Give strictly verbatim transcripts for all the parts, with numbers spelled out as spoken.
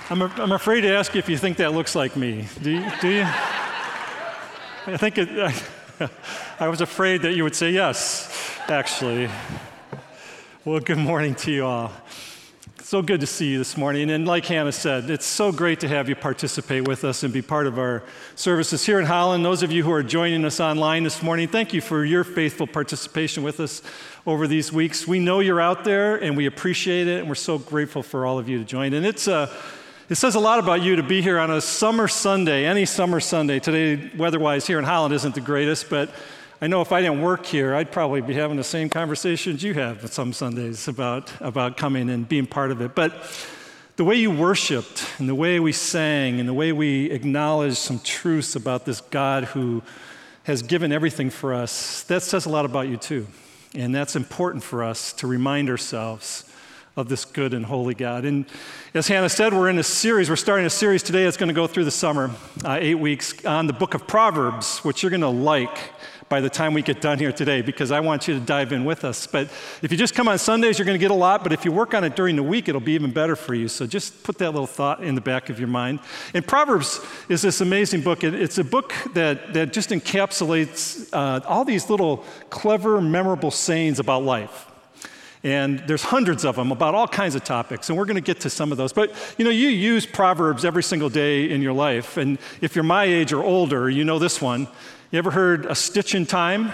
I'm, a, I'm afraid to ask you if you think that looks like me. Do you? Do you? I think it, I, I was afraid that you would say yes, actually. Well, good morning to you all. So good to see you this morning. And like Hannah said, it's so great to have you participate with us and be part of our services here in Holland. Those of you who are joining us online this morning, thank you for your faithful participation with us over these weeks. We know you're out there, and we appreciate it, and we're so grateful for all of you to join. And it's uh, it says a lot about you to be here on a summer Sunday, any summer Sunday. Today, weather-wise, here in Holland isn't the greatest, but I know if I didn't work here, I'd probably be having the same conversations you have some Sundays about, about coming and being part of it. But the way you worshiped and the way we sang and the way we acknowledged some truths about this God who has given everything for us, that says a lot about you too. And that's important for us to remind ourselves of this good and holy God. And as Hannah said, we're in a series. We're starting a series today that's going to go through the summer, uh, eight weeks, on the book of Proverbs, which you're going to like by the time we get done here today, because I want you to dive in with us. But if you just come on Sundays, you're going to get a lot, but if you work on it during the week, it'll be even better for you. So just put that little thought in the back of your mind. And Proverbs is this amazing book. It's a book that, that just encapsulates uh, all these little clever, memorable sayings about life. And there's hundreds of them about all kinds of topics, and we're going to get to some of those. But, you know, you use Proverbs every single day in your life, and if you're my age or older, you know this one. You ever heard a stitch in time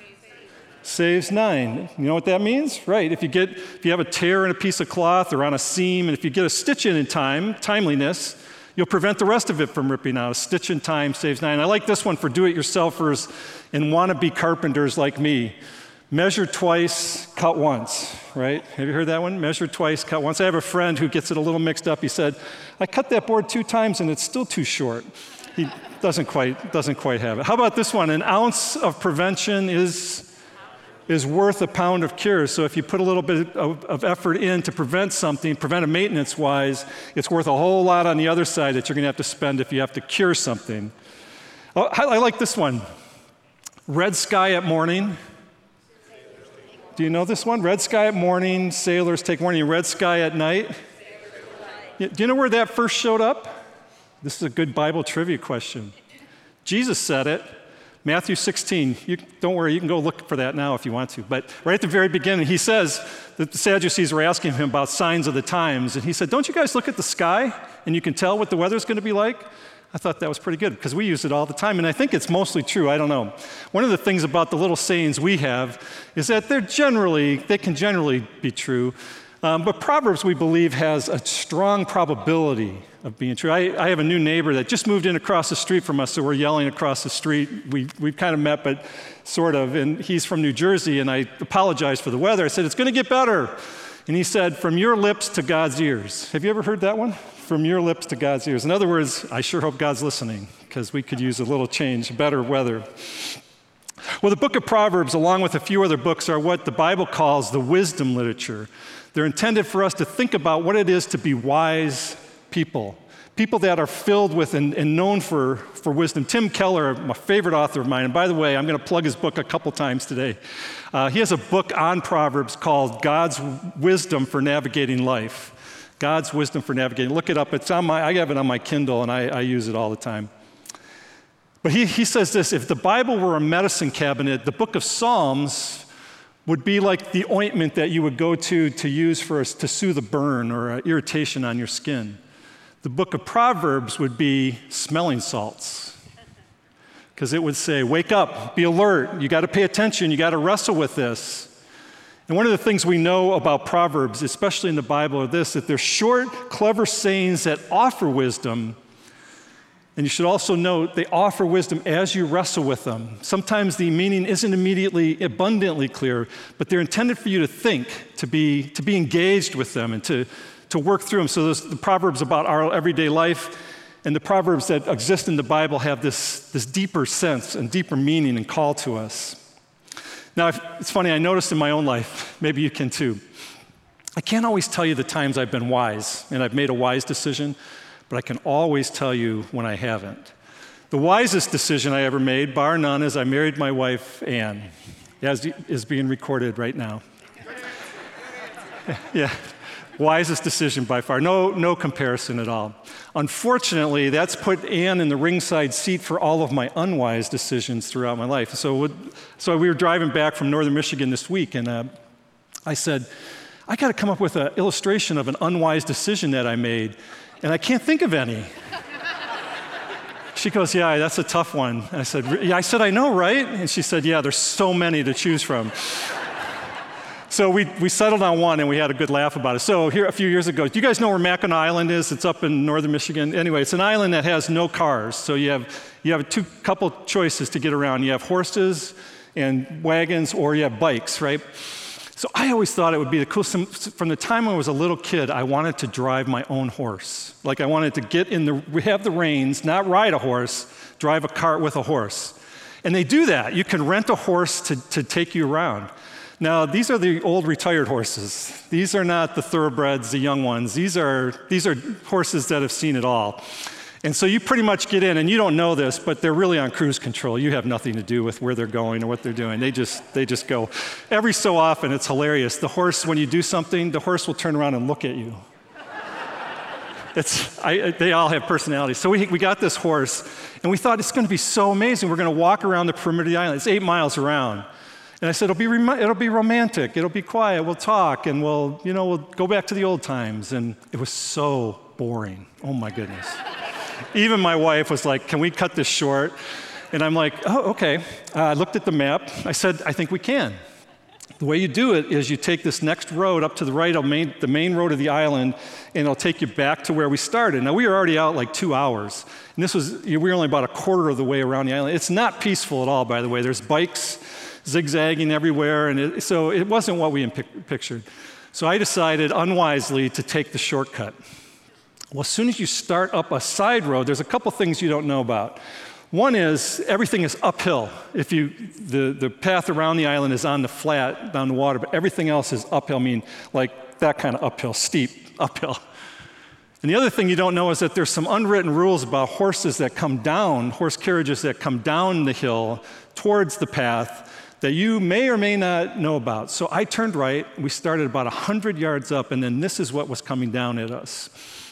saves nine? You know what that means? Right. If you get, if you have a tear in a piece of cloth or on a seam, and if you get a stitch in in time, timeliness, you'll prevent the rest of it from ripping out. A stitch in time saves nine. I like this one for do-it-yourselfers and wannabe carpenters like me. Measure twice, cut once, right? Have you heard that one? Measure twice, cut once. I have a friend who gets it a little mixed up. He said, I cut that board two times and it's still too short. He doesn't quite, doesn't quite have it. How about this one? An ounce of prevention is, is worth a pound of cure. So if you put a little bit of, of effort in to prevent something, preventive maintenance-wise, it's worth a whole lot on the other side that you're going to have to spend if you have to cure something. Oh, I, I like this one. Red sky at morning. Do you know this one? Red sky at morning, sailors take warning. Red sky at night. Yeah, do you know where that first showed up? This is a good Bible trivia question. Jesus said it. Matthew sixteen. You, don't worry, you can go look for that now if you want to. But right at the very beginning, he says that the Sadducees were asking him about signs of the times. And he said, don't you guys look at the sky and you can tell what the weather's going to be like? I thought that was pretty good because we use it all the time, and I think it's mostly true. I don't know. One of the things about the little sayings we have is that they're generally, they can generally be true, um, but Proverbs, we believe, has a strong probability of being true. I, I have a new neighbor that just moved in across the street from us, so we're yelling across the street. We, we've kind of met, but sort of, and he's from New Jersey, and I apologized for the weather. I said, it's going to get better. And he said, from your lips to God's ears. Have you ever heard that one? From your lips to God's ears. In other words, I sure hope God's listening, because we could use a little change, better weather. Well, the book of Proverbs, along with a few other books, are what the Bible calls the wisdom literature. They're intended for us to think about what it is to be wise people, people that are filled with and, and known for, for wisdom. Tim Keller, my favorite author of mine, and by the way, I'm going to plug his book a couple times today. Uh, he has a book on Proverbs called God's Wisdom for Navigating Life. God's Wisdom for Navigating. Look it up. It's on my, I have it on my Kindle, and I, I use it all the time. But he, he says this, if the Bible were a medicine cabinet, the book of Psalms would be like the ointment that you would go to to use for us to soothe a burn or an irritation on your skin. The book of Proverbs would be smelling salts, because it would say, wake up, be alert, you got to pay attention, you got to wrestle with this. And one of the things we know about Proverbs, especially in the Bible, are this, that they're short, clever sayings that offer wisdom. And you should also note they offer wisdom as you wrestle with them. Sometimes the meaning isn't immediately abundantly clear, but they're intended for you to think, to be, to be engaged with them, and to, to work through them. So those, the Proverbs about our everyday life and the Proverbs that exist in the Bible have this, this deeper sense and deeper meaning and call to us. Now, it's funny, I noticed in my own life, maybe you can too, I can't always tell you the times I've been wise and I've made a wise decision, but I can always tell you when I haven't. The wisest decision I ever made, bar none, is I married my wife, Ann, as is being recorded right now. Yeah. Wisest decision by far. No, no comparison at all. Unfortunately, that's put Ann in the ringside seat for all of my unwise decisions throughout my life. So, so we were driving back from northern Michigan this week, and uh, I said, I got to come up with an illustration of an unwise decision that I made, and I can't think of any. She goes, yeah, that's a tough one. And I said, yeah, I said, I know, right? And she said, yeah, there's so many to choose from. So we, we settled on one, and we had a good laugh about it. So here, a few years ago, do you guys know where Mackinac Island is? It's up in northern Michigan. Anyway, it's an island that has no cars. So you have, you have two couple choices to get around. You have horses and wagons, or you have bikes, right? So I always thought it would be the coolest. From the time I was a little kid, I wanted to drive my own horse. Like I wanted to get in the, we have the reins, not ride a horse, drive a cart with a horse. And they do that. You can rent a horse to, to take you around. Now, these are the old retired horses. These are not the thoroughbreds, the young ones. These are, these are horses that have seen it all. And so you pretty much get in, and you don't know this, but they're really on cruise control. You have nothing to do with where they're going or what they're doing. They just, they just go. Every so often, it's hilarious. The horse, when you do something, the horse will turn around and look at you. It's, I, they all have personalities. So we, we got this horse, and we thought it's going to be so amazing. We're going to walk around the perimeter of the island. It's eight miles around. And I said, it'll be, rem- it'll be romantic, it'll be quiet, we'll talk, and we'll, you know, we'll go back to the old times. And it was so boring. Oh my goodness. Even my wife was like, can we cut this short? And I'm like, oh, okay. Uh, I looked at the map. I said, I think we can. The way you do it is you take this next road up to the right, main, the main road of the island, and it'll take you back to where we started. Now, we were already out like two hours. And this was, we were only about a quarter of the way around the island. It's not peaceful at all, by the way. There's bikes zigzagging everywhere, and it, so it wasn't what we pic- pictured. So I decided unwisely to take the shortcut. Well, as soon as you start up a side road, there's a couple things you don't know about. One is everything is uphill. If you, the, the path around the island is on the flat, down the water, but everything else is uphill, I mean like that kind of uphill, steep, uphill. And the other thing you don't know is that there's some unwritten rules about horses that come down, horse carriages that come down the hill towards the path that you may or may not know about. So I turned right, we started about one hundred yards up, and then this is what was coming down at us.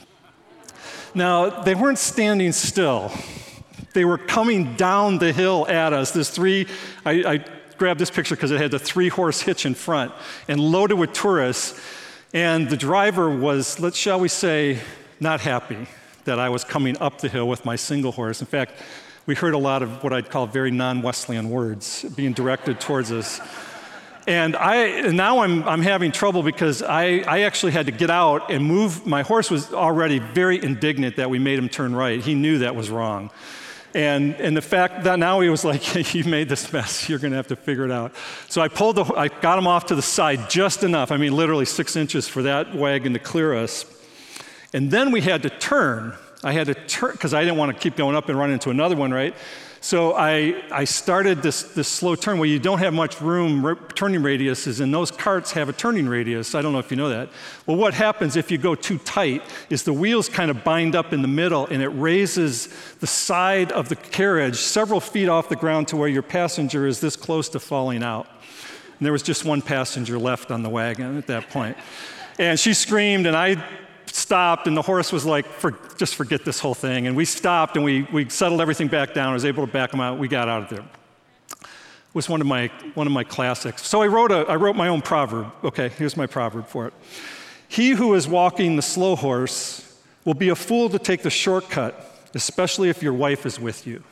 Now, they weren't standing still. They were coming down the hill at us. There's three, I, I grabbed this picture because it had the three-horse hitch in front and loaded with tourists. And the driver was, let's shall we say, not happy that I was coming up the hill with my single horse. In fact, we heard a lot of what I'd call very non-Wesleyan words being directed towards us. And I and now I'm I'm having trouble because I, I actually had to get out and move. My horse was already very indignant that we made him turn right. He knew that was wrong. And and the fact that now he was like, you made this mess, you're gonna have to figure it out. So I pulled the I got him off to the side just enough, I mean literally six inches for that wagon to clear us. And then we had to turn. I had to turn, because I didn't want to keep going up and run into another one, right? So I, I started this, this slow turn where you don't have much room, r- turning radiuses, and those carts have a turning radius. I don't know if you know that. Well, what happens if you go too tight is the wheels kind of bind up in the middle, and it raises the side of the carriage several feet off the ground to where your passenger is this close to falling out. And there was just one passenger left on the wagon at that point. And she screamed, and I stopped, and the horse was like, For, just forget this whole thing. And we stopped, and we, we settled everything back down. I was able to back him out. We got out of there. It was one of my, one of my classics. So I wrote, a, I wrote my own proverb. Okay, here's my proverb for it. He who is walking the slow horse will be a fool to take the shortcut, especially if your wife is with you.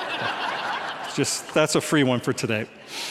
Just, that's a free one for today.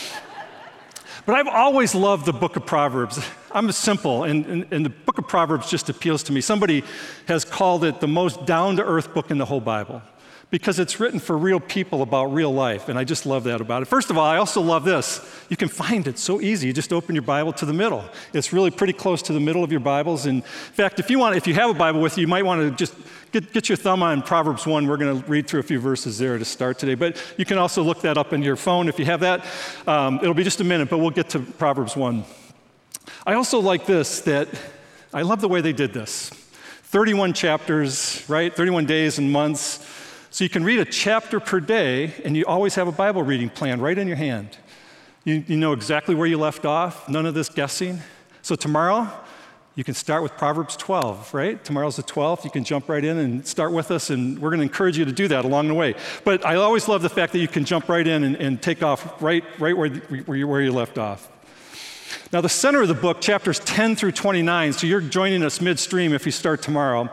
But I've always loved the book of Proverbs. I'm simple, and, and, and the book of Proverbs just appeals to me. Somebody has called it the most down-to-earth book in the whole Bible because it's written for real people about real life, and I just love that about it. First of all, I also love this. You can find it so easy. You just open your Bible to the middle. It's really pretty close to the middle of your Bibles. And in fact, if you want, if you have a Bible with you, you might want to just get, get your thumb on Proverbs one. We're going to read through a few verses there to start today. But you can also look that up in your phone if you have that. Um, it'll be just a minute, but we'll get to Proverbs one. I also like this, that I love the way they did this. thirty-one chapters, right? thirty-one days and months. So you can read a chapter per day, and you always have a Bible reading plan right in your hand. You, you know exactly where you left off, none of this guessing. So tomorrow, you can start with Proverbs twelve, right? Tomorrow's the twelfth. You can jump right in and start with us, and we're going to encourage you to do that along the way. But I always love the fact that you can jump right in and, and take off right, right where, where, you, where you left off. Now, the center of the book, chapters ten through twenty-nine, so you're joining us midstream if you start tomorrow,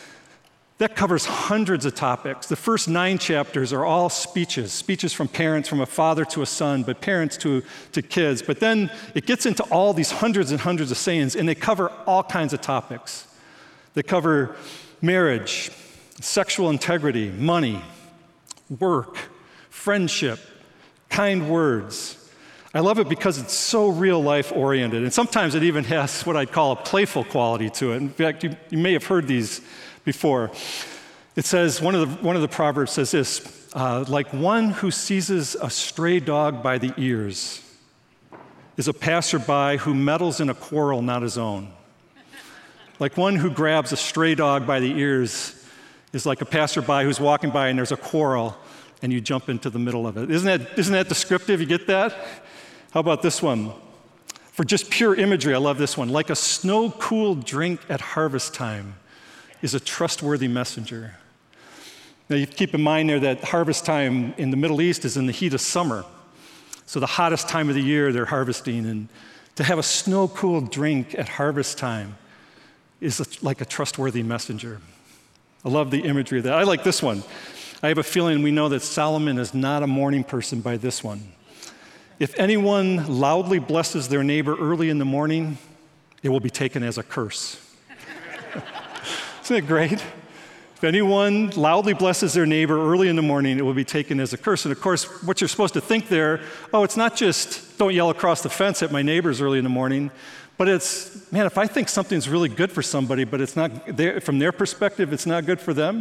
that covers hundreds of topics. The first nine chapters are all speeches, speeches from parents, from a father to a son, but parents to, to kids. But then it gets into all these hundreds and hundreds of sayings, and they cover all kinds of topics. They cover marriage, sexual integrity, money, work, friendship, kind words. I love it because it's so real life oriented, and sometimes it even has what I'd call a playful quality to it. In fact, you, you may have heard these before. It says, one of the, one of the Proverbs says this, uh, like one who seizes a stray dog by the ears is a passerby who meddles in a quarrel not his own. Like one who grabs a stray dog by the ears is like a passerby who's walking by and there's a quarrel and you jump into the middle of it. Isn't that, isn't that descriptive? You get that? How about this one? For just pure imagery, I love this one. Like a snow-cooled drink at harvest time is a trustworthy messenger. Now, you keep in mind there that harvest time in the Middle East is in the heat of summer. So the hottest time of the year they're harvesting. And to have a snow-cooled drink at harvest time is a, like a trustworthy messenger. I love the imagery of that. I like this one. I have a feeling we know that Solomon is not a morning person by this one. If anyone loudly blesses their neighbor early in the morning, it will be taken as a curse. Isn't it great? If anyone loudly blesses their neighbor early in the morning, it will be taken as a curse. And of course, what you're supposed to think there, oh, it's not just don't yell across the fence at my neighbors early in the morning, but it's, man, if I think something's really good for somebody, but it's not, from their perspective, it's not good for them,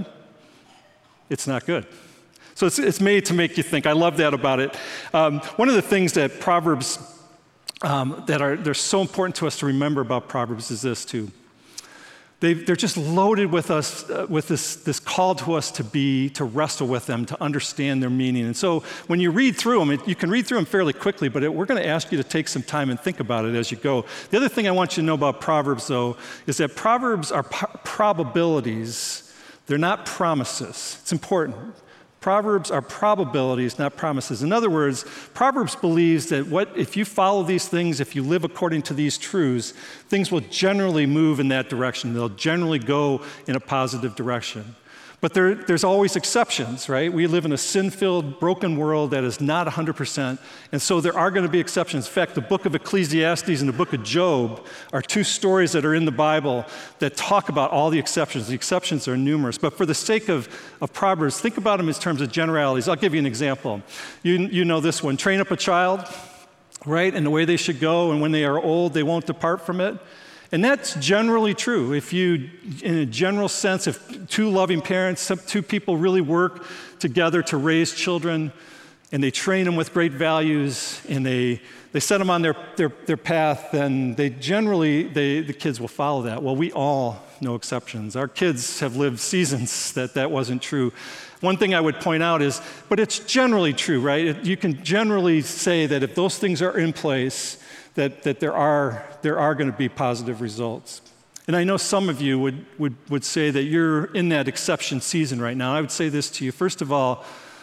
it's not good. So it's, it's made to make you think. I love that about it. Um, one of the things that Proverbs, um, that are they're so important to us to remember about Proverbs is this too. They, they're just loaded with us, uh, with this, this call to us to be, to wrestle with them, to understand their meaning. And so when you read through them, it, you can read through them fairly quickly, but it, we're going to ask you to take some time and think about it as you go. The other thing I want you to know about Proverbs, though, is that Proverbs are po- probabilities. They're not promises. It's important. Proverbs are probabilities, not promises. In other words, Proverbs believes that what if you follow these things, if you live according to these truths, things will generally move in that direction. They'll generally go in a positive direction. But there, there's always exceptions, right? We live in a sin-filled, broken world that is not one hundred percent, and so there are going to be exceptions. In fact, the book of Ecclesiastes and the book of Job are two stories that are in the Bible that talk about all the exceptions. The exceptions are numerous, but for the sake of, of Proverbs, think about them in terms of generalities. I'll give you an example. You, you know this one. Train up a child, right, in the way they should go, and when they are old, they won't depart from it. And that's generally true. If you, in a general sense, if two loving parents, two people really work together to raise children, and they train them with great values, and they, they set them on their, their, their path, then they generally, they, the kids will follow that. Well, we all know exceptions. Our kids have lived seasons that that wasn't true. One thing I would point out is, but it's generally true, right? It, you can generally say that if those things are in place, that, that there are, there are going to be positive results. And I know some of you would, would, would say that you're in that exception season right now. I would say this to you. First of all,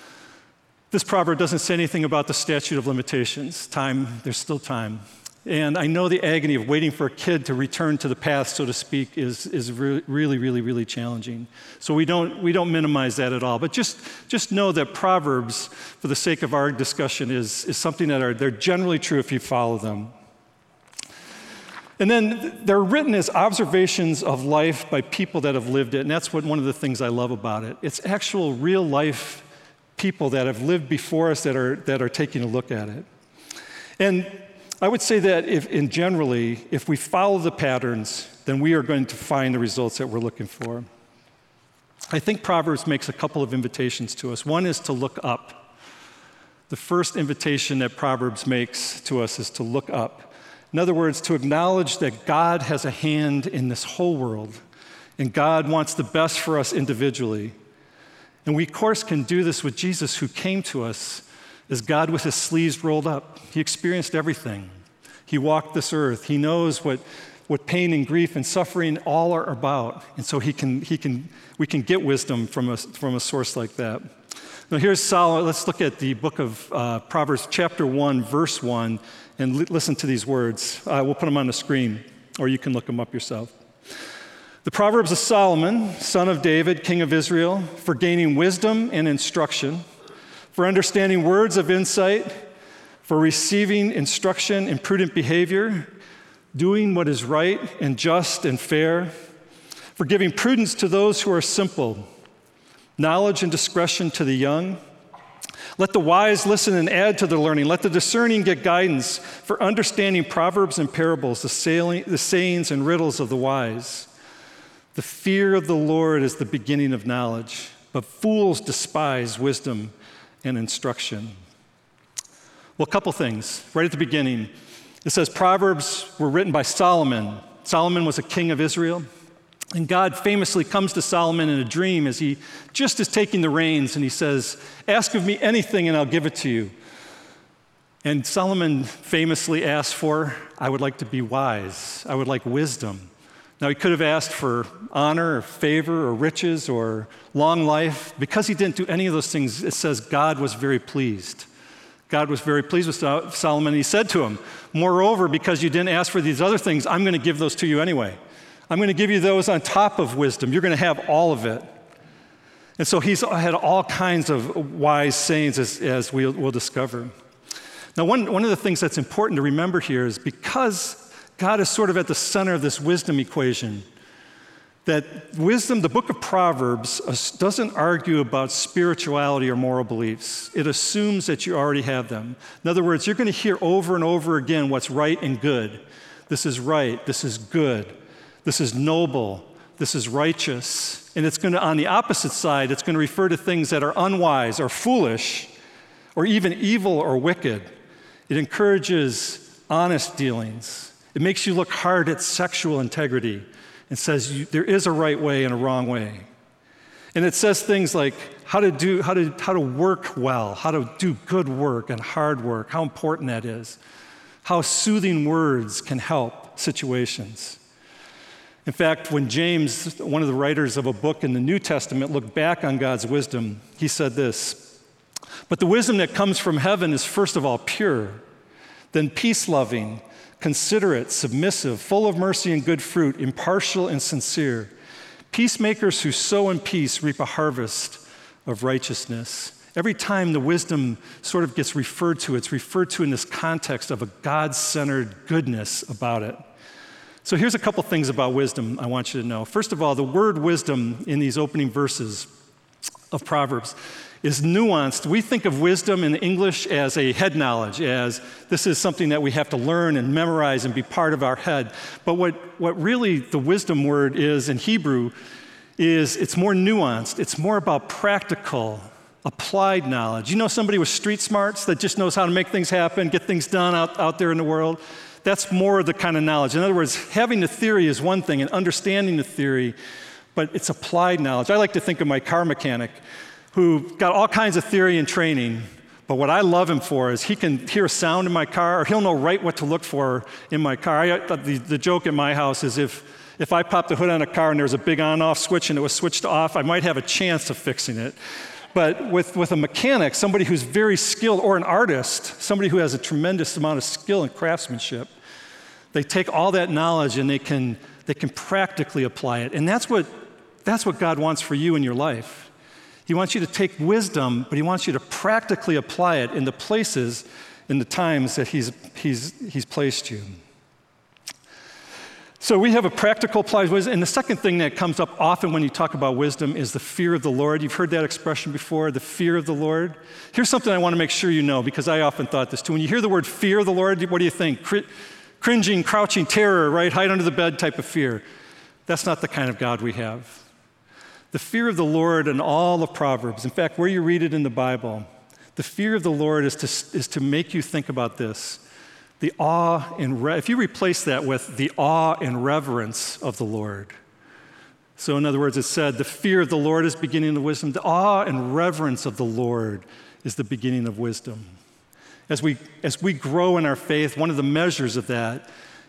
this proverb doesn't say anything about the statute of limitations. Time, there's still time. And I know the agony of waiting for a kid to return to the path, so to speak, is, is re- really, really, really challenging. So we don't, we don't minimize that at all. But just, just know that Proverbs, for the sake of our discussion, is, is something that are, they're generally true if you follow them. And then they're written as observations of life by people that have lived it, and that's what one of the things I love about it. It's actual real life people that have lived before us that are, that are taking a look at it. And I would say that if, in generally, if we follow the patterns, then we are going to find the results that we're looking for. I think Proverbs makes a couple of invitations to us. One is to look up. The first invitation that Proverbs makes to us is to look up. In other words, to acknowledge that God has a hand in this whole world, and God wants the best for us individually. And we, of course, can do this with Jesus, who came to us as God with his sleeves rolled up. He experienced everything. He walked this earth. He knows what what pain and grief and suffering all are about. And so he can, he can, we can get wisdom from a, from a source like that. Now here's Solomon. Let's look at the book of uh, Proverbs, chapter one, verse one, and li- listen to these words. Uh, we'll put them on the screen, or you can look them up yourself. The Proverbs of Solomon, son of David, king of Israel, for gaining wisdom and instruction, for understanding words of insight, for receiving instruction in prudent behavior, doing what is right and just and fair, for giving prudence to those who are simple, knowledge and discretion to the young. Let the wise listen and add to their learning. Let the discerning get guidance for understanding proverbs and parables, the, sailing, the sayings and riddles of the wise. The fear of the Lord is the beginning of knowledge, but fools despise wisdom and instruction. Well, a couple things. Right at the beginning, it says Proverbs were written by Solomon. Solomon was a king of Israel. And God famously comes to Solomon in a dream as he just is taking the reins, and he says, ask of me anything and I'll give it to you. And Solomon famously asked for, I would like to be wise. I would like wisdom. Now, he could have asked for honor or favor or riches or long life. Because he didn't do any of those things, it says God was very pleased. God was very pleased with Solomon. He said to him, moreover, because you didn't ask for these other things, I'm going to give those to you anyway. I'm going to give you those on top of wisdom. You're going to have all of it. And so he's had all kinds of wise sayings, as, as we'll, we'll discover. Now, one, one of the things that's important to remember here is because God is sort of at the center of this wisdom equation, that wisdom, the book of Proverbs, doesn't argue about spirituality or moral beliefs. It assumes that you already have them. In other words, you're going to hear over and over again what's right and good. This is right. This is good. This is noble. This is righteous. And it's going to, on the opposite side, it's going to refer to things that are unwise or foolish or even evil or wicked. It encourages honest dealings. It makes you look hard at sexual integrity and says you, there is a right way and a wrong way. And it says things like how to do, how to, how to work well, how to do good work and hard work, how important that is, how soothing words can help situations. In fact, when James, one of the writers of a book in the New Testament, looked back on God's wisdom, he said this, but the wisdom that comes from heaven is first of all pure, then peace-loving, considerate, submissive, full of mercy and good fruit, impartial and sincere. Peacemakers who sow in peace reap a harvest of righteousness. Every time the wisdom sort of gets referred to, it's referred to in this context of a God-centered goodness about it. So here's a couple things about wisdom I want you to know. First of all, the word wisdom in these opening verses of Proverbs is nuanced. We think of wisdom in English as a head knowledge, as this is something that we have to learn and memorize and be part of our head. But what, what really the wisdom word is in Hebrew is it's more nuanced. It's more about practical, applied knowledge. You know somebody with street smarts that just knows how to make things happen, get things done out, out there in the world? That's more the kind of knowledge. In other words, having the theory is one thing and understanding the theory, but it's applied knowledge. I like to think of my car mechanic who got all kinds of theory and training, but what I love him for is he can hear a sound in my car, or he'll know right what to look for in my car. I, the, the joke at my house is if, if I popped the hood on a car and there was a big on-off switch and it was switched off, I might have a chance of fixing it. But with, with a mechanic, somebody who's very skilled, or an artist, somebody who has a tremendous amount of skill and craftsmanship, they take all that knowledge and they can, they can practically apply it. And that's what, that's what God wants for you in your life. He wants you to take wisdom, but he wants you to practically apply it in the places, in the times that he's, he's, he's placed you. So we have a practical applied wisdom. And the second thing that comes up often when you talk about wisdom is the fear of the Lord. You've heard that expression before, the fear of the Lord. Here's something I want to make sure you know, because I often thought this too. When you hear the word fear of the Lord, what do you think? Cr- cringing, crouching, terror, right? Hide under the bed type of fear. That's not the kind of God we have. The fear of the Lord in all of Proverbs, in fact, where you read it in the Bible, the fear of the Lord is to, is to make you think about this. The awe and re- if you replace that with the awe and reverence of the Lord. So in other words, it said, the fear of the Lord is beginning of wisdom. The awe and reverence of the Lord is the beginning of wisdom. As we, as we grow in our faith, one of the measures of that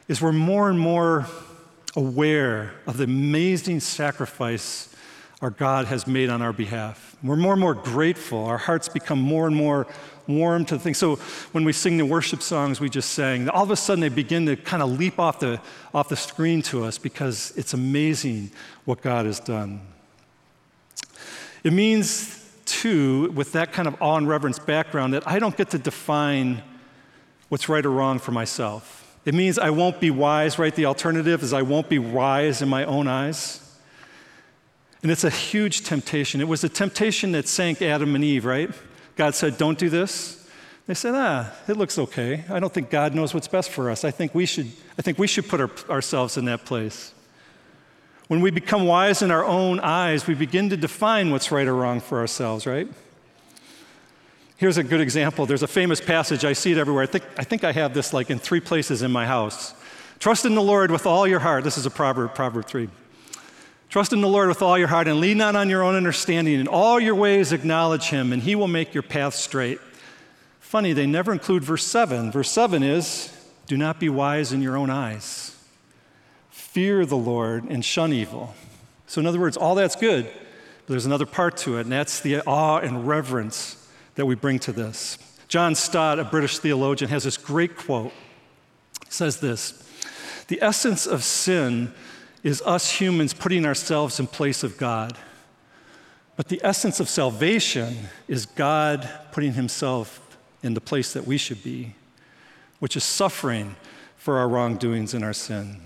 is we're more and more aware of the amazing sacrifice our God has made on our behalf. We're more and more grateful. Our hearts become more and more warm to the thing. So when we sing the worship songs we just sang, all of a sudden they begin to kind of leap off the, off the screen to us because it's amazing what God has done. It means, too, with that kind of awe and reverence background, that I don't get to define what's right or wrong for myself. It means I won't be wise, right? The alternative is I won't be wise in my own eyes. And it's a huge temptation. It was a temptation that sank Adam and Eve, right? God said, don't do this. They said, ah, it looks okay. I don't think God knows what's best for us. I think we should, I think we should put our, ourselves in that place. When we become wise in our own eyes, we begin to define what's right or wrong for ourselves, right? Here's a good example. There's a famous passage. I see it everywhere. I think, I think I have this like in three places in my house. Trust in the Lord with all your heart. This is a proverb, Proverb three. Trust in the Lord with all your heart and lean not on your own understanding. In all your ways acknowledge him, and he will make your path straight. Funny, they never include verse seven. Verse seven is, do not be wise in your own eyes. Fear the Lord and shun evil. So in other words, all that's good, but there's another part to it, and that's the awe and reverence that we bring to this. John Stott, a British theologian, has this great quote. He says this, the essence of sin is us humans putting ourselves in place of God. But the essence of salvation is God putting himself in the place that we should be, which is suffering for our wrongdoings and our sin.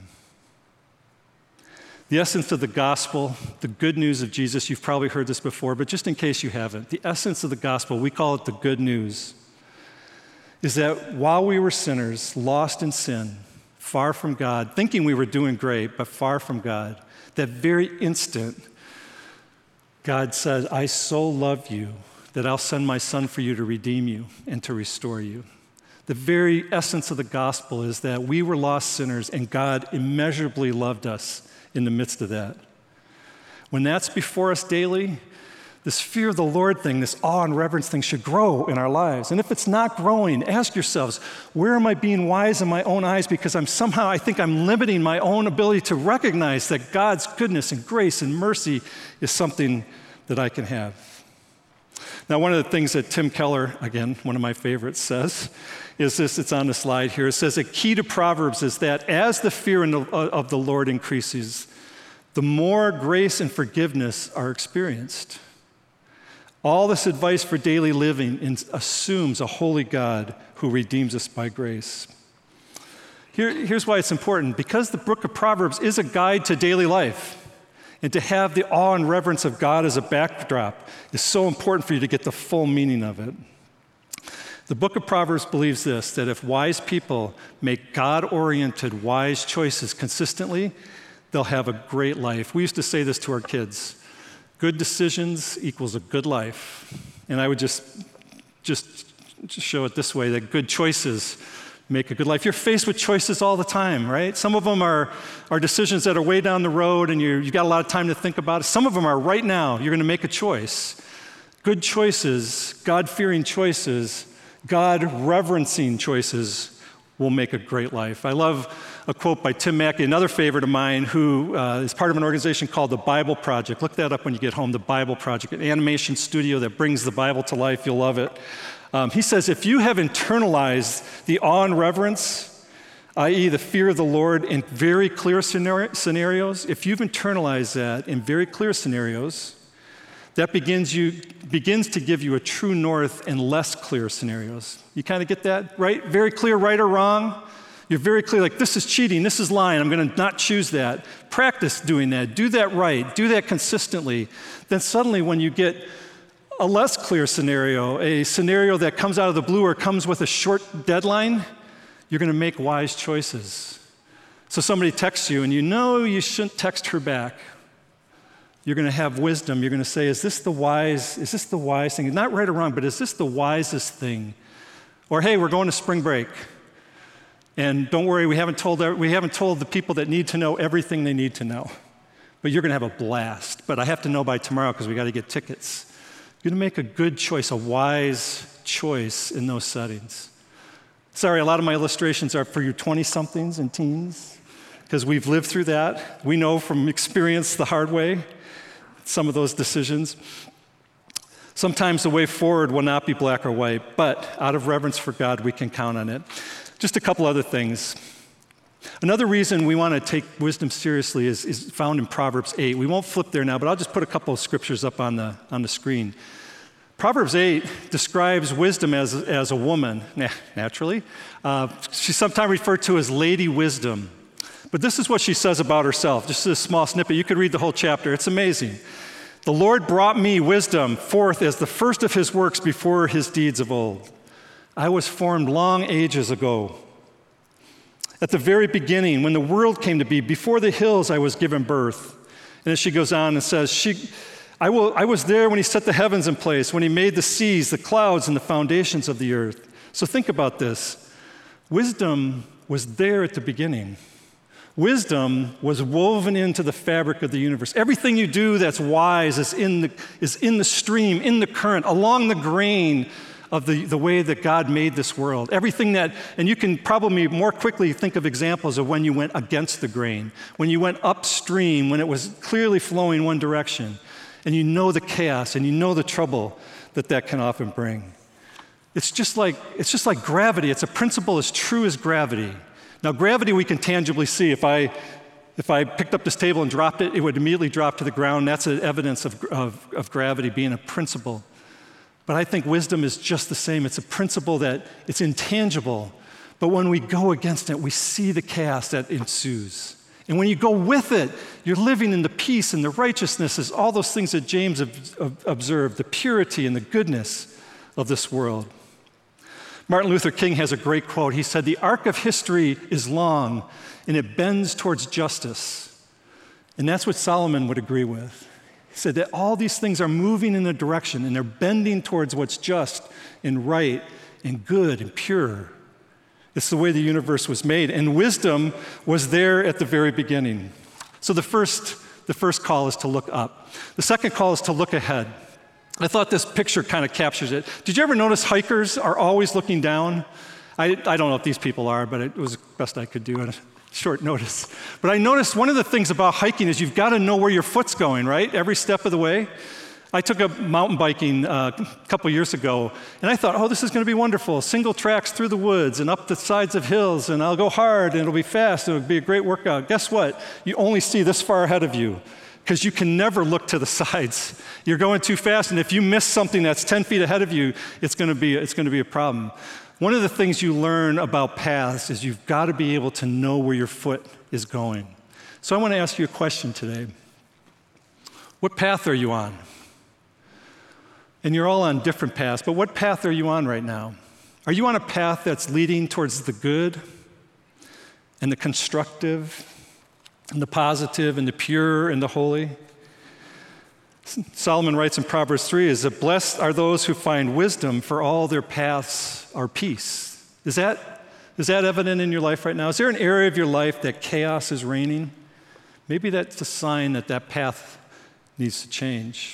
The essence of the gospel, the good news of Jesus, you've probably heard this before, but just in case you haven't, the essence of the gospel, we call it the good news, is that while we were sinners, lost in sin, far from God, thinking we were doing great, but far from God, that very instant, God said, I so love you that I'll send my son for you to redeem you and to restore you. The very essence of the gospel is that we were lost sinners and God immeasurably loved us in the midst of that. When that's before us daily, this fear of the Lord thing, this awe and reverence thing should grow in our lives. And if it's not growing, ask yourselves, where am I being wise in my own eyes because I'm somehow, I think I'm limiting my own ability to recognize that God's goodness and grace and mercy is something that I can have. Now, one of the things that Tim Keller, again, one of my favorites, says is this, it's on the slide here. It says a key to Proverbs is that as the fear of the Lord increases, the more grace and forgiveness are experienced. All this advice for daily living assumes a holy God who redeems us by grace. Here, here's why it's important. Because the book of Proverbs is a guide to daily life, and to have the awe and reverence of God as a backdrop is so important for you to get the full meaning of it. The book of Proverbs believes this, that if wise people make God-oriented, wise choices consistently, they'll have a great life. We used to say this to our kids. Good decisions equals a good life. And I would just, just, just show it this way, that good choices make a good life. You're faced with choices all the time, right? Some of them are, are decisions that are way down the road and you're, you've got a lot of time to think about it. Some of them are right now. You're going to make a choice. Good choices, God-fearing choices, God-reverencing choices will make a great life. I love a quote by Tim Mackey, another favorite of mine, who uh, is part of an organization called the Bible Project. Look that up when you get home, the Bible Project, an animation studio that brings the Bible to life. You'll love it. Um, he says, if you have internalized the awe and reverence, that is the fear of the Lord in very clear scenarios, if you've internalized that in very clear scenarios, that begins, you, begins to give you a true north in less clear scenarios. You kind of get that, right? Very clear, right or wrong. You're very clear, like, this is cheating, this is lying, I'm going to not choose that. Practice doing that. Do that right. Do that consistently. Then suddenly when you get a less clear scenario, a scenario that comes out of the blue or comes with a short deadline, you're going to make wise choices. So somebody texts you and you know you shouldn't text her back. You're going to have wisdom. You're going to say, is this the wise, is this the wise thing? Not right or wrong, but is this the wisest thing? Or, hey, we're going to spring break. And don't worry, we haven't told, we haven't told the people that need to know everything they need to know. But you're going to have a blast. But I have to know by tomorrow because we got to get tickets. You're going to make a good choice, a wise choice in those settings. Sorry, a lot of my illustrations are for you twenty-somethings and teens, because we've lived through that. We know from experience the hard way some of those decisions. Sometimes the way forward will not be black or white, but out of reverence for God, we can count on it. Just a couple other things. Another reason we want to take wisdom seriously is, is found in Proverbs eight. We won't flip there now, but I'll just put a couple of scriptures up on the, on the screen. Proverbs eight describes wisdom as, as a woman, naturally. Uh, she's sometimes referred to as Lady Wisdom. But this is what she says about herself. Just a small snippet. You could read the whole chapter. It's amazing. The Lord brought me wisdom forth as the first of his works before his deeds of old. I was formed long ages ago. At the very beginning, when the world came to be, before the hills I was given birth. And as she goes on and says, she, I, will, I was there when he set the heavens in place, when he made the seas, the clouds, and the foundations of the earth. So think about this. Wisdom was there at the beginning. Wisdom was woven into the fabric of the universe. Everything you do that's wise is in the, is in the stream, in the current, along the grain of the, the way that God made this world. Everything that, and you can probably more quickly think of examples of when you went against the grain, when you went upstream, when it was clearly flowing one direction, and you know the chaos and you know the trouble that that can often bring. It's just like, it's just like gravity. It's a principle as true as gravity. Now, gravity we can tangibly see. If I, if I picked up this table and dropped it, it would immediately drop to the ground. That's an evidence of, of, of gravity being a principle. But I think wisdom is just the same. It's a principle that it's intangible. But when we go against it, we see the chaos that ensues. And when you go with it, you're living in the peace and the righteousness, all those things that James observed, the purity and the goodness of this world. Martin Luther King has a great quote. He said, "The arc of history is long, and it bends towards justice." And that's what Solomon would agree with. He said that all these things are moving in a direction, and they're bending towards what's just and right and good and pure. It's the way the universe was made, and wisdom was there at the very beginning. So the first, the first call is to look up. The second call is to look ahead. I thought this picture kind of captures it. Did you ever notice hikers are always looking down? I, I don't know if these people are, but it was the best I could do at a short notice. But I noticed one of the things about hiking is you've got to know where your foot's going, right? Every step of the way. I took up mountain biking uh, a couple years ago, and I thought, oh, this is going to be wonderful. Single tracks through the woods and up the sides of hills, and I'll go hard, and it'll be fast, and it'll be a great workout. Guess what? You only see this far ahead of you, because you can never look to the sides. You're going too fast, and if you miss something that's ten feet ahead of you, it's going to be, it's going to be a problem. One of the things you learn about paths is you've got to be able to know where your foot is going. So I want to ask you a question today. What path are you on? And you're all on different paths, but what path are you on right now? Are you on a path that's leading towards the good and the constructive and the positive and the pure and the holy? Solomon writes in Proverbs three, is that blessed are those who find wisdom, for all their paths are peace. Is that, is that evident in your life right now? Is there an area of your life that chaos is reigning? Maybe that's a sign that that path needs to change.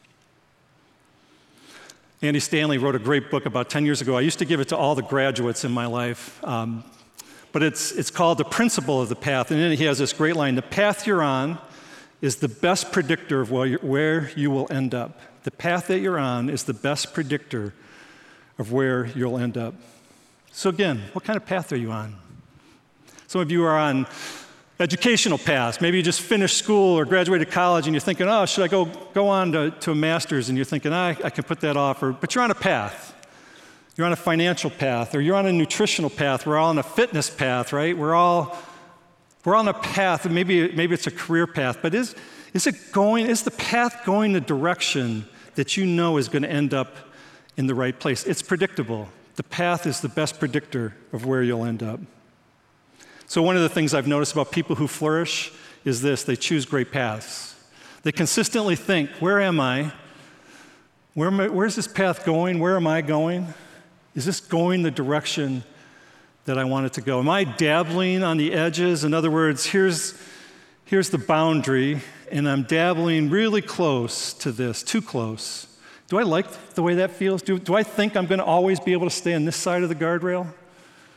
Andy Stanley wrote a great book about ten years ago. I used to give it to all the graduates in my life. Um, but it's, it's called The Principle of the Path. And in it he has this great line, the path you're on is the best predictor of where, where you will end up. The path that you're on is the best predictor of where you'll end up. So again, what kind of path are you on? Some of you are on educational paths. Maybe you just finished school or graduated college and you're thinking, oh, should I go, go on to, to a master's? And you're thinking, ah, I can put that off. Or, but you're on a path. You're on a financial path, or you're on a nutritional path. We're all on a fitness path, right? We're all we're on a path, and maybe maybe it's a career path, but is is it going? Is the path going the direction that you know is going to end up in the right place? It's predictable. The path is the best predictor of where you'll end up. So one of the things I've noticed about people who flourish is this: they choose great paths. They consistently think, where am I? Where am I, where's this path going? Where am I going? Is this going the direction that I want it to go? Am I dabbling on the edges? In other words, here's, here's the boundary, and I'm dabbling really close to this, too close. Do I like the way that feels? Do, do I think I'm going to always be able to stay on this side of the guardrail?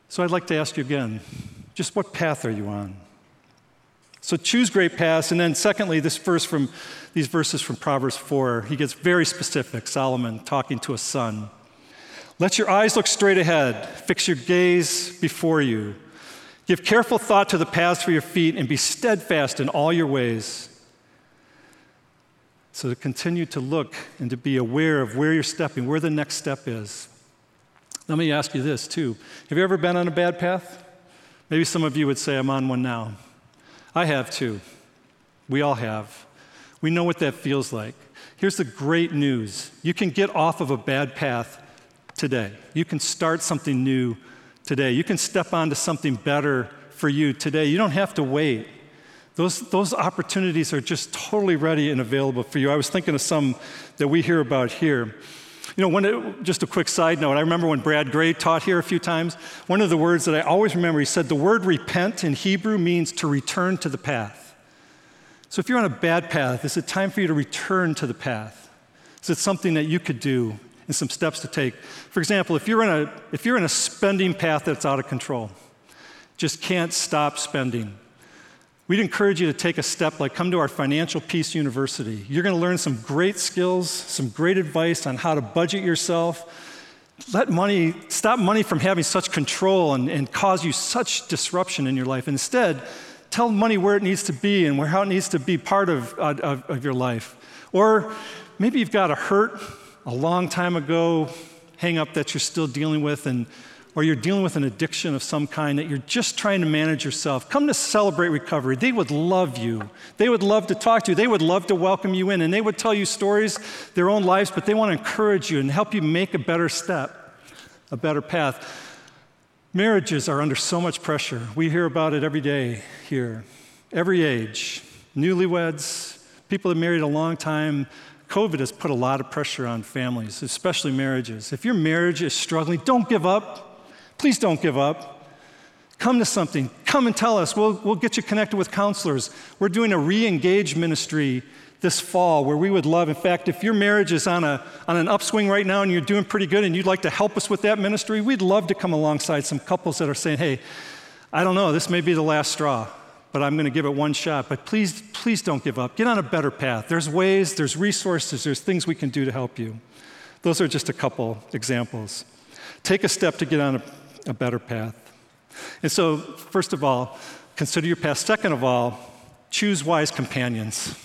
So I'd like to ask you again, just what path are you on? So choose great paths, and then secondly, this verse from these verses from Proverbs four, he gets very specific, Solomon talking to a son. Let your eyes look straight ahead, fix your gaze before you. Give careful thought to the paths for your feet, and be steadfast in all your ways. So to continue to look and to be aware of where you're stepping, where the next step is. Let me ask you this too. Have you ever been on a bad path? Maybe some of you would say, I'm on one now. I have too. We all have. We know what that feels like. Here's the great news. You can get off of a bad path today. You can start something new today. You can step onto something better for you today. You don't have to wait. Those, those opportunities are just totally ready and available for you. I was thinking of some that we hear about here. You know, when it, just a quick side note, I remember when Brad Gray taught here a few times, one of the words that I always remember, he said the word repent in Hebrew means to return to the path. So if you're on a bad path, is it time for you to return to the path? Is it something that you could do and some steps to take? For example, if you're in a, if you're in a spending path that's out of control, just can't stop spending, we'd encourage you to take a step like come to our Financial Peace University. You're going to learn some great skills, some great advice on how to budget yourself. Let money, stop money from having such control and, and cause you such disruption in your life. Instead, tell money where it needs to be and where, how it needs to be part of, of, of your life. Or maybe you've got a hurt a long time ago, hang up that you're still dealing with, and or you're dealing with an addiction of some kind that you're just trying to manage yourself. Come to Celebrate Recovery. They would love you. They would love to talk to you. They would love to welcome you in, and they would tell you stories, their own lives, but they want to encourage you and help you make a better step, a better path. Marriages are under so much pressure. We hear about it every day here, every age. Newlyweds, people that married a long time. COVID has put a lot of pressure on families, especially marriages. If your marriage is struggling, don't give up. Please don't give up. Come to something. Come and tell us. We'll, we'll get you connected with counselors. We're doing a re-engage ministry this fall where we would love, in fact, if your marriage is on, a, on an upswing right now and you're doing pretty good and you'd like to help us with that ministry, we'd love to come alongside some couples that are saying, hey, I don't know, this may be the last straw, but I'm going to give it one shot. But please, please don't give up. Get on a better path. There's ways, there's resources, there's things we can do to help you. Those are just a couple examples. Take a step to get on a a better path. And so, first of all, consider your path. Second of all, choose wise companions.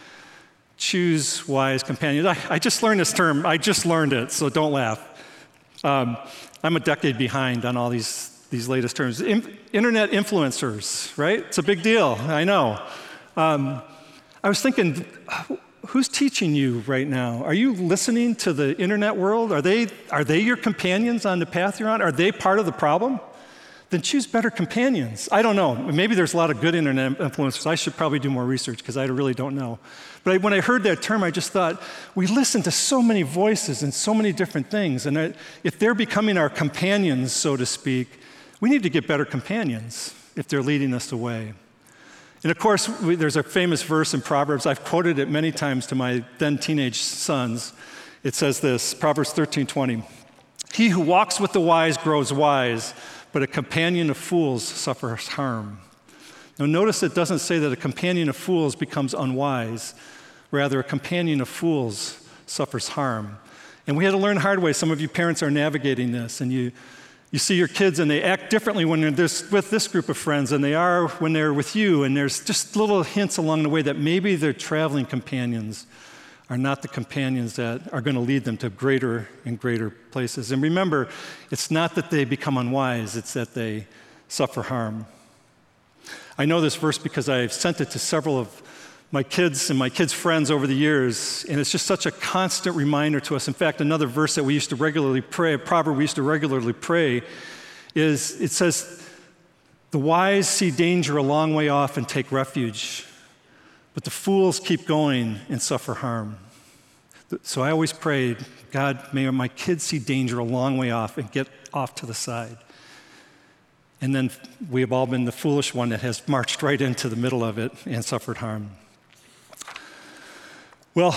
Choose wise companions. I, I just learned this term. I just learned it, so don't laugh. Um, I'm a decade behind on all these, these latest terms. In, internet influencers, right? It's a big deal, I know. Um, I was thinking, who's teaching you right now? Are you listening to the internet world? Are they, are they your companions on the path you're on? Are they part of the problem? Then choose better companions. I don't know. Maybe there's a lot of good internet influencers. I should probably do more research because I really don't know. But I, when I heard that term, I just thought, we listen to so many voices and so many different things. And I, if they're becoming our companions, so to speak, we need to get better companions if they're leading us away. And of course, we, there's a famous verse in Proverbs. I've quoted it many times to my then teenage sons. It says this, Proverbs thirteen twenty. He who walks with the wise grows wise, but a companion of fools suffers harm. Now notice it doesn't say that a companion of fools becomes unwise. Rather, a companion of fools suffers harm. And we had to learn the hard way. Some of you parents are navigating this, and you You see your kids and they act differently when they're this, with this group of friends than they are when they're with you. And there's just little hints along the way that maybe their traveling companions are not the companions that are going to lead them to greater and greater places. And remember, it's not that they become unwise, it's that they suffer harm. I know this verse because I've sent it to several of my kids and my kids' friends over the years, and it's just such a constant reminder to us. In fact, another verse that we used to regularly pray, a proverb we used to regularly pray, is it says, the wise see danger a long way off and take refuge, but the fools keep going and suffer harm. So I always prayed, God, may my kids see danger a long way off and get off to the side. And then we have all been the foolish one that has marched right into the middle of it and suffered harm. Well,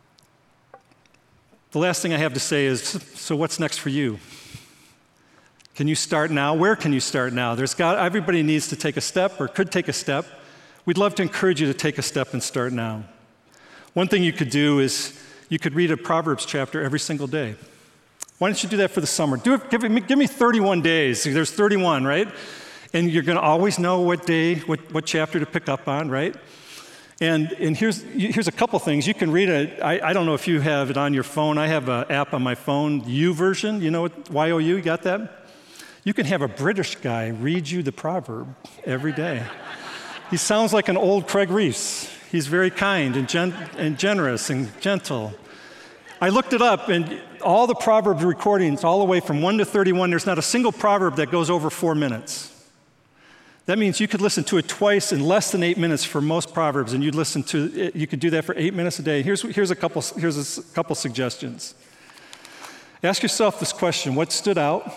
the last thing I have to say is, so what's next for you? Can you start now? Where can you start now? There's got, everybody needs to take a step or could take a step. We'd love to encourage you to take a step and start now. One thing you could do is you could read a Proverbs chapter every single day. Why don't you do that for the summer? Do it, give, me, give me thirty-one days. There's thirty-one, right? And you're going to always know what day, what, what chapter to pick up on, right? And, and here's, here's a couple things. You can read it. I, I don't know if you have it on your phone. I have an app on my phone, YouVersion. You know what, Y O U, you got that? You can have a British guy read you the proverb every day. He sounds like an old Craig Reese. He's very kind and, gen- and generous and gentle. I looked it up, and all the Proverbs recordings, all the way from one to thirty-one, there's not a single proverb that goes over four minutes. That means you could listen to it twice in less than eight minutes for most Proverbs, and you'd listen to it, you could do that for eight minutes a day. Here's, here's, a couple, here's a couple suggestions. Ask yourself this question: what stood out?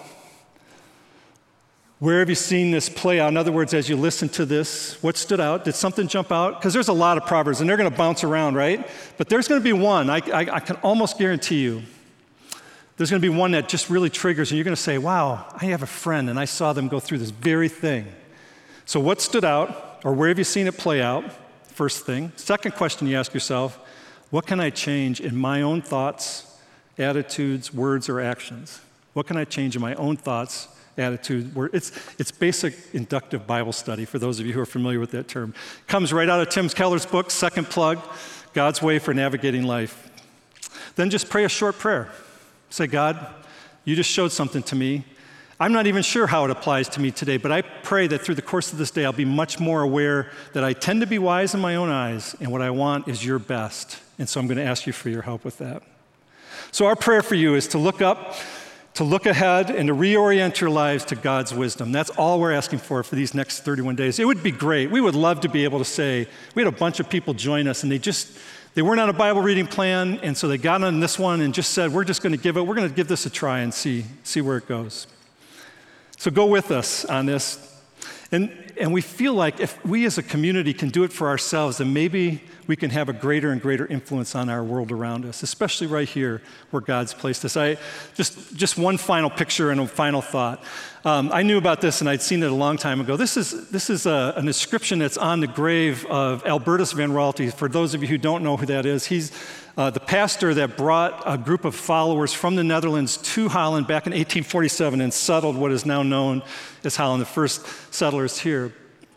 Where have you seen this play out? In other words, as you listen to this, what stood out? Did something jump out? Because there's a lot of Proverbs, and they're going to bounce around, right? But there's going to be one, I, I, I can almost guarantee you, there's going to be one that just really triggers, and you're going to say, wow, I have a friend, and I saw them go through this very thing. So what stood out, or where have you seen it play out? First thing. Second question you ask yourself, what can I change in my own thoughts, attitudes, words, or actions? What can I change in my own thoughts, attitude? Word? It's, it's basic inductive Bible study, for those of you who are familiar with that term. Comes right out of Tim Keller's book, Second Plug, God's Way for Navigating Life. Then just pray a short prayer. Say, God, you just showed something to me. I'm not even sure how it applies to me today, but I pray that through the course of this day, I'll be much more aware that I tend to be wise in my own eyes, and what I want is your best. And so I'm going to ask you for your help with that. So our prayer for you is to look up, to look ahead, and to reorient your lives to God's wisdom. That's all we're asking for for these next thirty-one days. It would be great. We would love to be able to say, we had a bunch of people join us, and they just, they weren't on a Bible reading plan, and so they got on this one and just said, we're just going to give it, we're going to give this a try and see, see where it goes. So go with us on this. And, and we feel like if we as a community can do it for ourselves, then maybe we can have a greater and greater influence on our world around us, especially right here where God's placed us. I, just, just one final picture and a final thought. Um, I knew about this, and I'd seen it a long time ago. This is, this is a, an inscription that's on the grave of Albertus Van Raalte. For those of you who don't know who that is, he's uh, the pastor that brought a group of followers from the Netherlands to Holland back in eighteen forty-seven and settled what is now known as Holland, the first settlers here.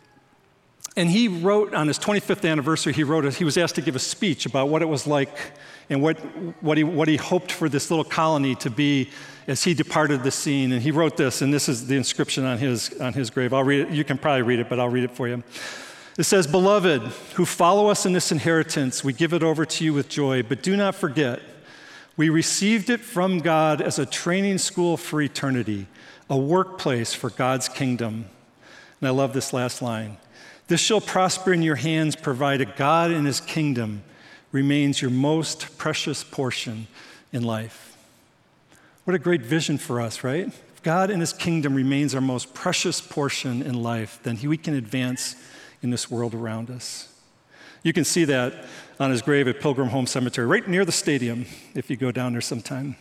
And he wrote, on his twenty-fifth anniversary, he wrote, a, he was asked to give a speech about what it was like and what, what, he, what he hoped for this little colony to be as he departed the scene. And he wrote this, and this is the inscription on his, on his grave. I'll read it. You can probably read it, but I'll read it for you. It says, "Beloved, who follow us in this inheritance, we give it over to you with joy, but do not forget, we received it from God as a training school for eternity, a workplace for God's kingdom." And I love this last line. "This shall prosper in your hands, provided God and his kingdom remains your most precious portion in life." What a great vision for us, right? If God and his kingdom remains our most precious portion in life, then we can advance in this world around us. You can see that on his grave at Pilgrim Home Cemetery, right near the stadium, if you go down there sometime.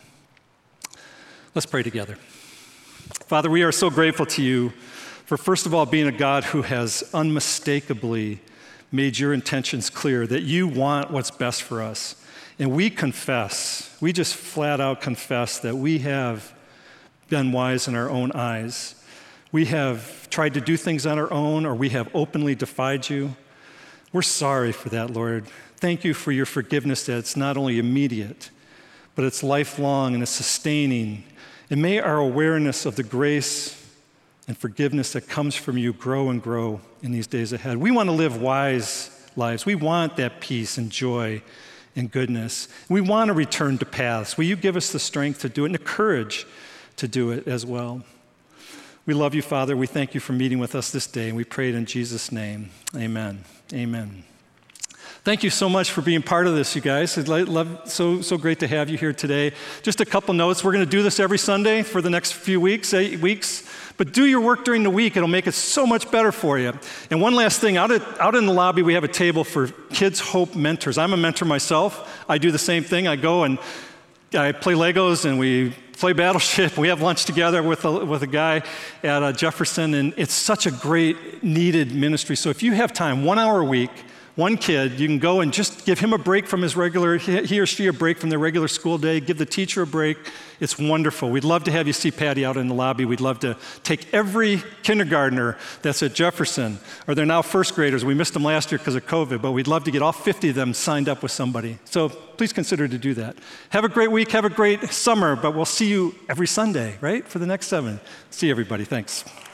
Let's pray together. Father, we are so grateful to you for, first of all, being a God who has unmistakably made your intentions clear, that you want what's best for us. And we confess, we just flat out confess that we have been wise in our own eyes. We have tried to do things on our own, or we have openly defied you. We're sorry for that, Lord. Thank you for your forgiveness that it's not only immediate, but it's lifelong and it's sustaining. And may our awareness of the grace and forgiveness that comes from you grow and grow in these days ahead. We want to live wise lives. We want that peace and joy and goodness. We want to return to paths. Will you give us the strength to do it and the courage to do it as well? We love you, Father. We thank you for meeting with us this day, and we pray it in Jesus' name. Amen. Amen. Thank you so much for being part of this, you guys. It's love, so, so great to have you here today. Just a couple notes. We're going to do this every Sunday for the next few weeks, eight weeks. But do your work during the week. It'll make it so much better for you. And one last thing. Out, at, out in the lobby, we have a table for Kids Hope mentors. I'm a mentor myself. I do the same thing. I go and I play Legos and we play Battleship. We have lunch together with a, with a guy at uh, Jefferson, and it's such a great, needed ministry. So if you have time, one hour a week, one kid, you can go and just give him a break from his regular, he or she a break from their regular school day, give the teacher a break. It's wonderful. We'd love to have you see Patty out in the lobby. We'd love to take every kindergartner that's at Jefferson, or they're now first graders. We missed them last year because of COVID, but we'd love to get all fifty of them signed up with somebody. So please consider to do that. Have a great week, have a great summer, but we'll see you every Sunday, right, for the next seven. See you, everybody. Thanks.